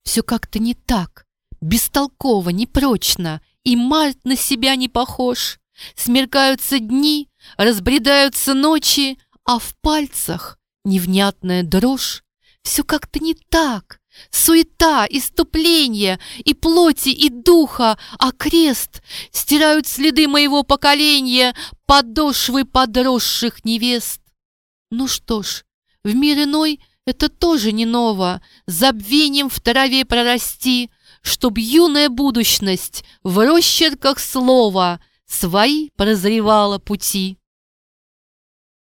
Все как-то не так, бестолково, непрочно, и март на себя не похож. Смеркаются дни, разбредаются ночи, а в пальцах невнятная дрожь. Все как-то не так. Суета, исступление и плоти, и духа, а крест стирают следы моего поколения, подошвы подросших невест. Ну что ж, в мир иной это тоже не ново, забвением в траве прорасти, чтоб юная будущность в росчерках слова свои прозревала пути.